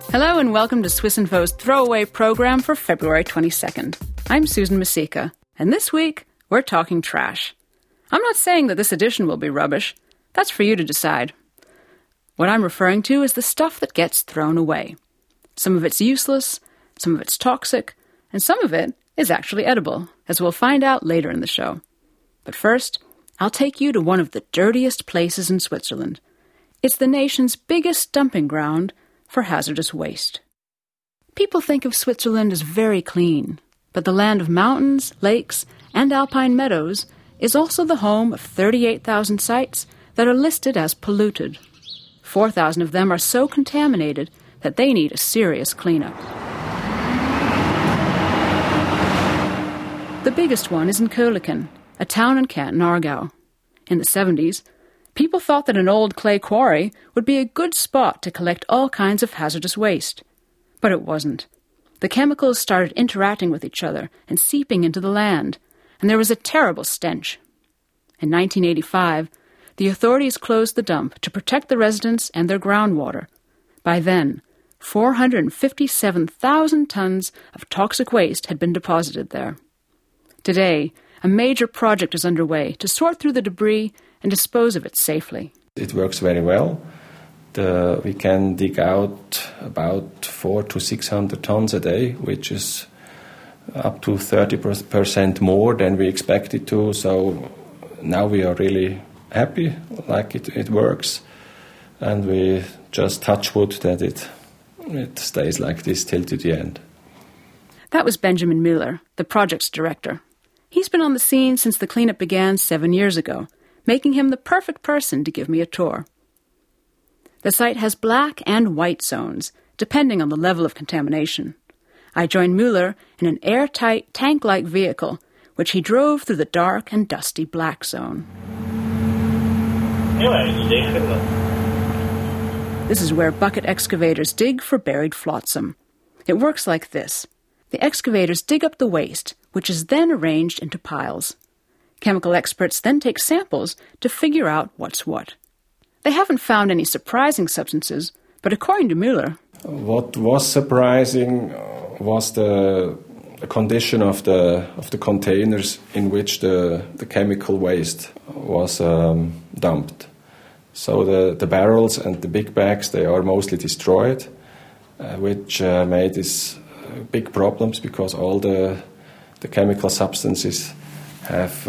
Hello and welcome to Swiss Info's throwaway program for February 22nd. I'm Susan Masika, and this week we're talking trash. I'm not saying that this edition will be rubbish. That's for you to decide. What I'm referring to is the stuff that gets thrown away. Some of it's useless, some of it's toxic, and some of it is actually edible, as we'll find out later in the show. But first, I'll take you to one of the dirtiest places in Switzerland. It's the nation's biggest dumping ground for hazardous waste. People think of Switzerland as very clean, but the land of mountains, lakes, and alpine meadows is also the home of 38,000 sites that are listed as polluted. 4,000 of them are so contaminated that they need a serious cleanup. The biggest one is in Köliken, a town in Canton, Aargau. In the 70s, people thought that an old clay quarry would be a good spot to collect all kinds of hazardous waste. But it wasn't. The chemicals started interacting with each other and seeping into the land, and there was a terrible stench. In 1985, the authorities closed the dump to protect the residents and their groundwater. By then, 457,000 tons of toxic waste had been deposited there. Today, a major project is underway to sort through the debris and dispose of it safely. It works very well. We can dig out about 400 to 600 tons a day, which is up to 30% more than we expected to. So now we are really happy, like it works, and we just touch wood that it stays like this till to the end. That was Benjamin Müller, the project's director. He's been on the scene since the cleanup began 7 years ago, making him the perfect person to give me a tour. The site has black and white zones, depending on the level of contamination. I joined Müller in an airtight, tank-like vehicle, which he drove through the dark and dusty black zone. This is where bucket excavators dig for buried flotsam. It works like this. The excavators dig up the waste, which is then arranged into piles. Chemical experts then take samples to figure out what's what. They haven't found any surprising substances, but according to Müller, what was surprising was the condition of the containers in which the chemical waste was dumped. So the barrels and the big bags, they are mostly destroyed, which made these big problems because all the chemical substances have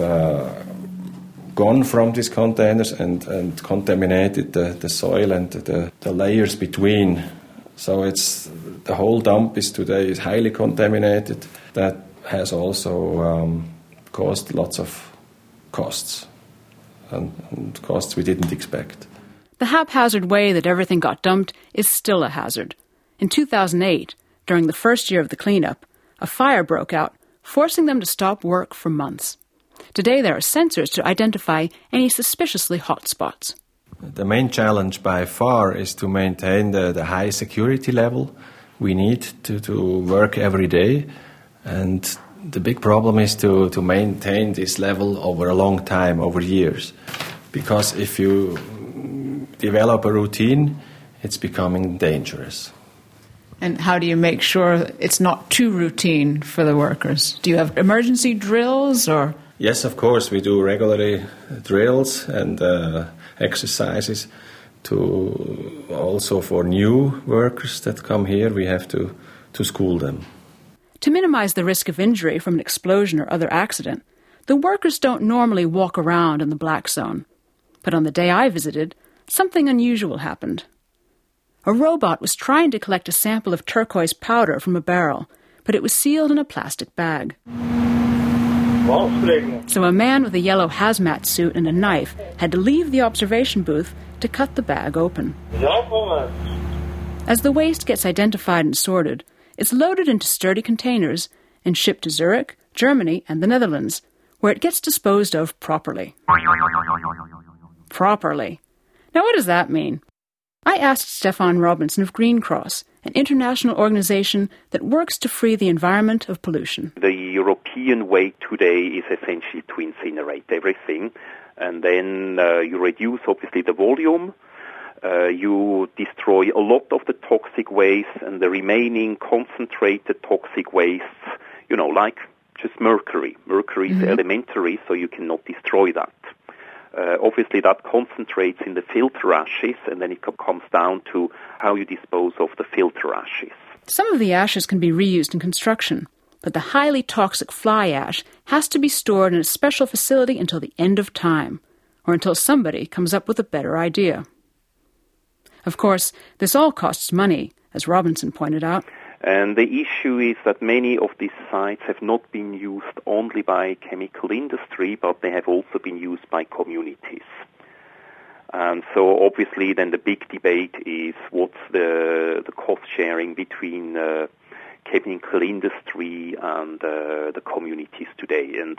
gone from these containers and contaminated the soil and the layers between. So the whole dump today is highly contaminated. That has also caused lots of costs, and costs we didn't expect. The haphazard way that everything got dumped is still a hazard. In 2008, during the first year of the cleanup, a fire broke out, forcing them to stop work for months. Today there are sensors to identify any suspiciously hot spots. The main challenge by far is to maintain the high security level we need to work every day. And the big problem is to maintain this level over a long time, over years. Because if you develop a routine, it's becoming dangerous. And how do you make sure it's not too routine for the workers? Do you have emergency drills or? Yes, of course. We do regularly drills and exercises to also for new workers that come here. We have to school them. To minimize the risk of injury from an explosion or other accident, the workers don't normally walk around in the black zone. But on the day I visited, something unusual happened. A robot was trying to collect a sample of turquoise powder from a barrel, but it was sealed in a plastic bag. So a man with a yellow hazmat suit and a knife had to leave the observation booth to cut the bag open. As the waste gets identified and sorted, it's loaded into sturdy containers and shipped to Zurich, Germany, and the Netherlands, where it gets disposed of properly. Properly. Now what does that mean? I asked Stefan Robinson of Green Cross, an international organization that works to free the environment of pollution. The European way today is essentially to incinerate everything, and then you reduce, obviously, the volume, You destroy a lot of the toxic waste, and the remaining concentrated toxic wastes, like just mercury. Mercury is elementary, so you cannot destroy that. Obviously, that concentrates in the filter ashes, and then it comes down to how you dispose of the filter ashes. Some of the ashes can be reused in construction, but the highly toxic fly ash has to be stored in a special facility until the end of time, or until somebody comes up with a better idea. Of course, this all costs money, as Robinson pointed out. And the issue is that many of these sites have not been used only by chemical industry, but they have also been used by communities. And so obviously then the big debate is what's the cost sharing between chemical industry and the communities today. And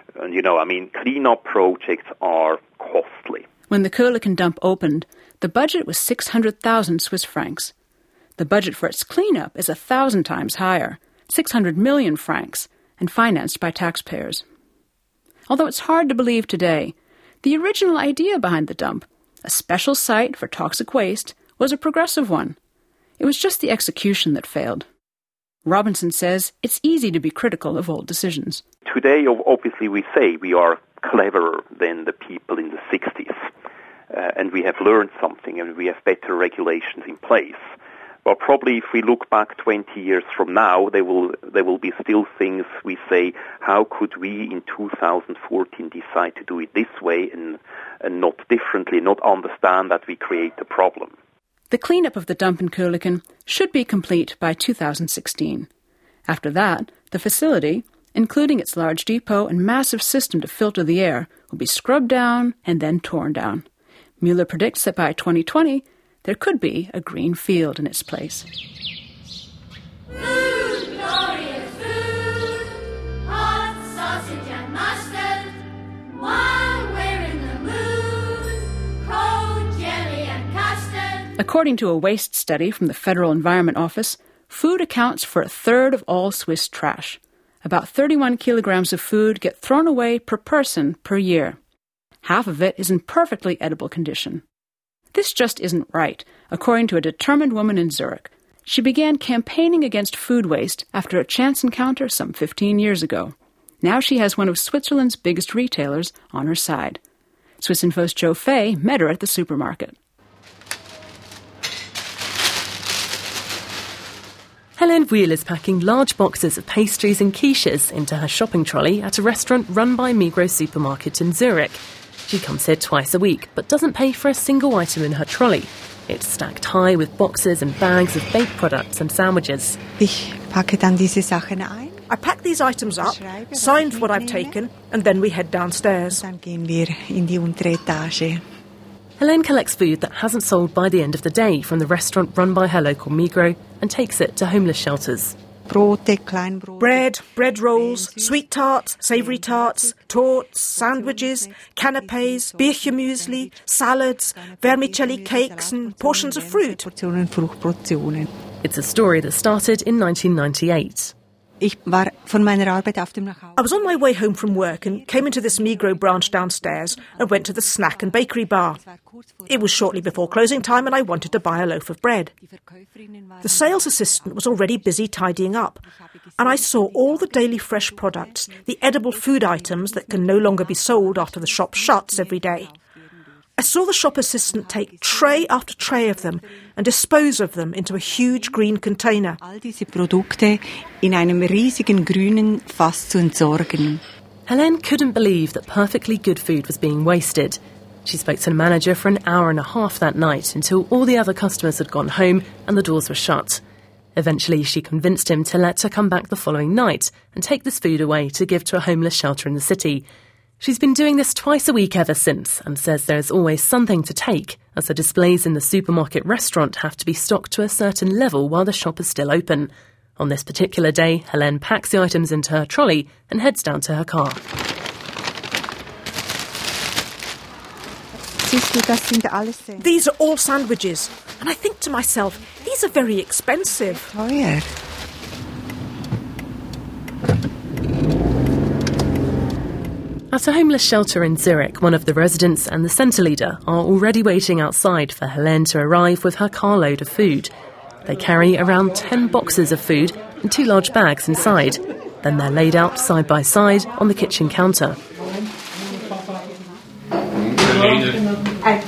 cleanup projects are costly. When the Köhlichen dump opened, the budget was 600,000 Swiss francs. The budget for its cleanup is 1,000 times higher, 600 million francs, and financed by taxpayers. Although it's hard to believe today, the original idea behind the dump, a special site for toxic waste, was a progressive one. It was just the execution that failed. Robinson says it's easy to be critical of old decisions. Today, obviously, we say we are cleverer than the people in the 60s, and we have learned something, and we have better regulations in place. But probably if we look back 20 years from now, there will be still things we say, how could we in 2014 decide to do it this way and not differently, not understand that we create a problem? The cleanup of the dump in Köhlichen should be complete by 2016. After that, the facility, including its large depot and massive system to filter the air, will be scrubbed down and then torn down. Müller predicts that by 2020, there could be a green field in its place. Food, glorious food, hot sausage and mustard, while we're in the mood, cold jelly and custard. According to a waste study from the Federal Environment Office, food accounts for a third of all Swiss trash. About 31 kilograms of food get thrown away per person per year. Half of it is in perfectly edible condition. This just isn't right, according to a determined woman in Zurich. She began campaigning against food waste after a chance encounter some 15 years ago. Now she has one of Switzerland's biggest retailers on her side. Swiss Info's Joe Fay met her at the supermarket. Hélène Vuille is packing large boxes of pastries and quiches into her shopping trolley at a restaurant run by Migros supermarket in Zurich. She comes here twice a week, but doesn't pay for a single item in her trolley. It's stacked high with boxes and bags of baked products and sandwiches. I pack these items up, sign for what I've taken, and then we head downstairs. Hélène collects food that hasn't sold by the end of the day from the restaurant run by her local Migros and takes it to homeless shelters. Bread, bread rolls, sweet tarts, savoury tarts, torts, sandwiches, canapés, Bircher muesli, salads, vermicelli cakes and portions of fruit. It's a story that started in 1998. I was on my way home from work and came into this Migros branch downstairs and went to the snack and bakery bar. It was shortly before closing time and I wanted to buy a loaf of bread. The sales assistant was already busy tidying up, and I saw all the daily fresh products, the edible food items that can no longer be sold after the shop shuts every day. I saw the shop assistant take tray after tray of them and dispose of them into a huge green container. Hélène couldn't believe that perfectly good food was being wasted. She spoke to the manager for an hour and a half that night until all the other customers had gone home and the doors were shut. Eventually, she convinced him to let her come back the following night and take this food away to give to a homeless shelter in the city. She's been doing this twice a week ever since and says there's always something to take, as the displays in the supermarket restaurant have to be stocked to a certain level while the shop is still open. On this particular day, Hélène packs the items into her trolley and heads down to her car. These are all sandwiches, and I think to myself, these are very expensive. At a homeless shelter in Zurich, one of the residents and the centre leader are already waiting outside for Helene to arrive with her carload of food. They carry around 10 boxes of food and 2 large bags inside. Then they're laid out side by side on the kitchen counter. A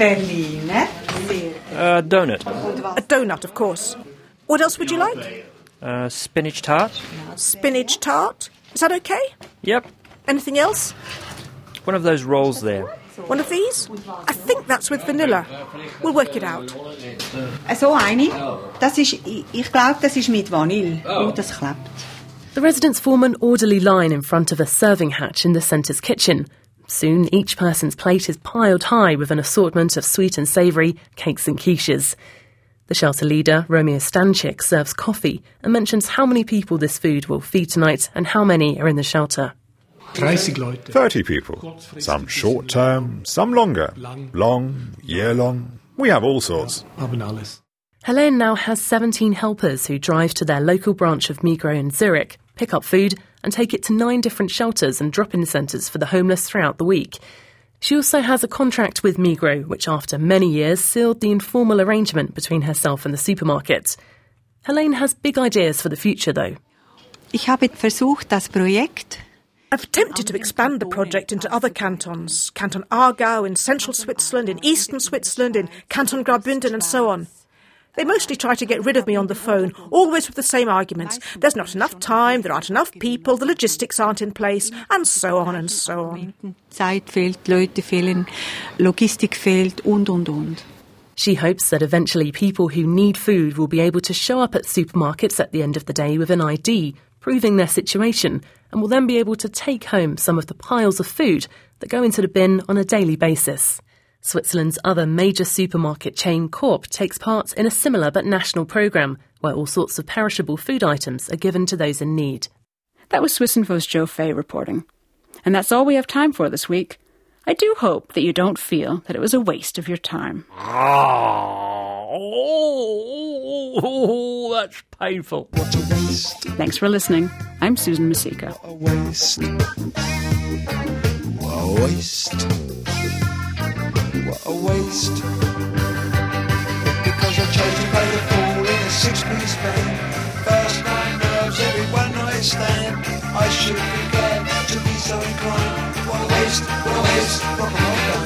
donut. A donut, of course. What else would you like? Spinach tart. Spinach tart? Is that okay? Yep. Anything else? One of those rolls there. One of these? I think that's with vanilla. We'll work it out. So eine, ich glaube, das ist mit Vanille. Oh, das klappt. The residents form an orderly line in front of a serving hatch in the centre's kitchen. Soon, each person's plate is piled high with an assortment of sweet and savoury cakes and quiches. The shelter leader, Romeo Stanchik, serves coffee and mentions how many people this food will feed tonight and how many are in the shelter. 30 people. Some short-term, some longer. Long, year-long. We have all sorts. Helene now has 17 helpers who drive to their local branch of Migros in Zurich, pick up food and take it to 9 different shelters and drop-in centres for the homeless throughout the week. She also has a contract with Migros, which after many years sealed the informal arrangement between herself and the supermarket. Helene has big ideas for the future, though. Ich habe versucht, das Projekt. I've attempted to expand the project into other cantons. Canton Aargau in central Switzerland, in eastern Switzerland, in Canton Graubünden and so on. They mostly try to get rid of me on the phone, always with the same arguments. There's not enough time, there aren't enough people, the logistics aren't in place, and so on and so on. Zeit fehlt, Leute fehlen, Logistik fehlt und. She hopes that eventually people who need food will be able to show up at supermarkets at the end of the day with an ID, proving their situation, and will then be able to take home some of the piles of food that go into the bin on a daily basis. Switzerland's other major supermarket chain, Coop, takes part in a similar but national programme where all sorts of perishable food items are given to those in need. That was Swissinfo's Joe Fay reporting. And that's all we have time for this week. I do hope that you don't feel that it was a waste of your time. Oh, that's painful. What a waste. Thanks for listening. I'm Susan Masika. What a waste. What a waste. What a waste. Because I chose to play the fool in a 6-piece band. First 9 nerves, every one night stand. I should be glad to be so inclined. What a waste, what a waste. Rock and roll down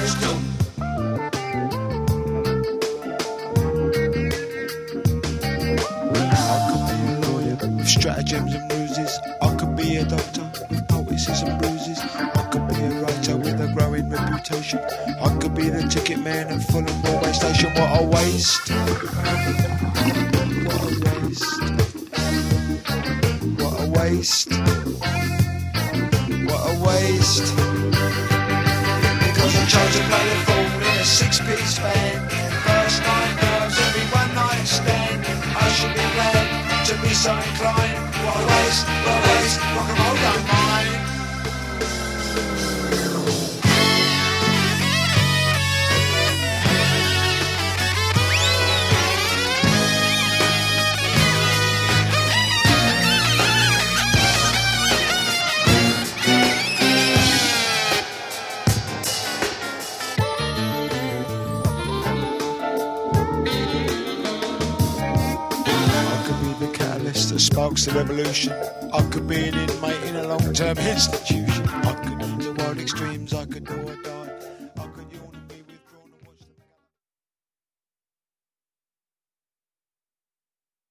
stratagems and ruses. I could be a doctor with poultices and bruises. I could be a writer with a growing reputation. I could be the ticket man at Fulham Railway Station. What a waste. What a waste. What a waste. What a waste. Because I chose to play the fool in a 6-piece band. First 9 nerves, every one night stand. I should be glad to be so inclined. What a waste, rock and roll don't mind. Sparks the revolution. I could be an inmate in a long-term institution. I could do the wild extremes. I could do